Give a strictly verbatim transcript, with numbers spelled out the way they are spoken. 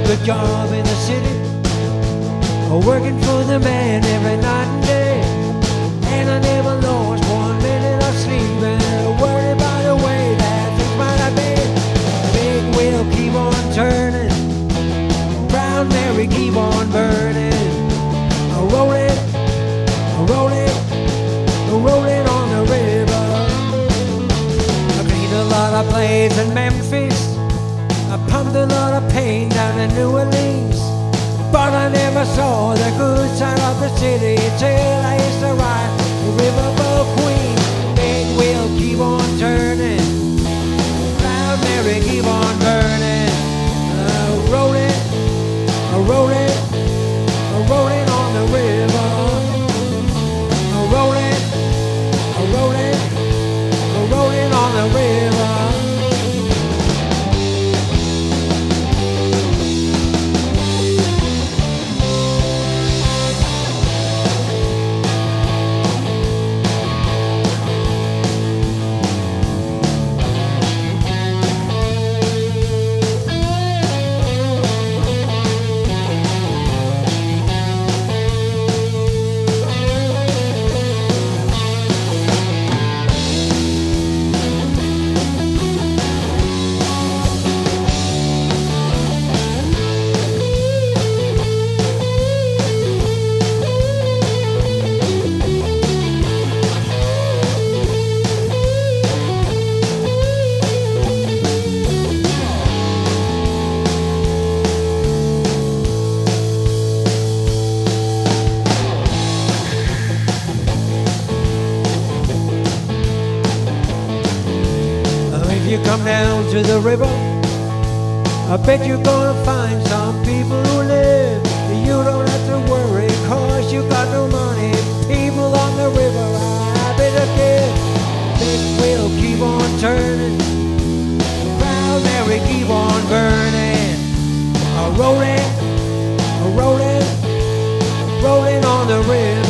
good job in the city, working for the man every night and day. And I never lost one minute of sleep, and worried about the way that things might have been. Big wheel keep on turning, Proud Mary keep on burning, rolling, rolling, rolling on the river. I cleaned a lot of planes in Memphis, I pumped a lot of pain down in New Orleans, but I never saw the good side of the city till I used to ride the Riverboat Queen. Big wheel keep on turning, Proud Mary keep on burning, uh, rolling, uh, rolling, uh, rolling on the river, uh, rolling, uh, rolling, uh, rolling on the river. You come down to the river, I bet you're gonna find some people who live. You don't have to worry, cause you got no money. People on the river, I bet again. Big wheel keep on turning, Proud Mary keep on burning, rolling, rolling, rolling on the river.